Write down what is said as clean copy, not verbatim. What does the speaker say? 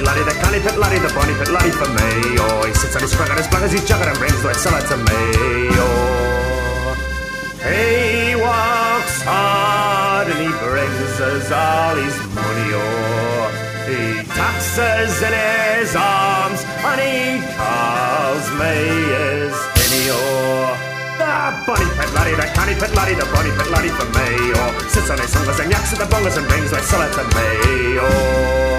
pet laddie, the canny pet laddie, the bonny pet laddie for me. Oh, he sits on his sprung and his plug as he jugger and brings the wet cellar to me. Oh, he works hard and he brings us all his money. Oh, he taxes in his arms and he calls me his penny. Oh, the bonny pet laddie, the canny pet laddie, the bonny pet laddie for me. Oh, sits on his hungers and yaks at the bungers and brings the wet cellar to me. Oh.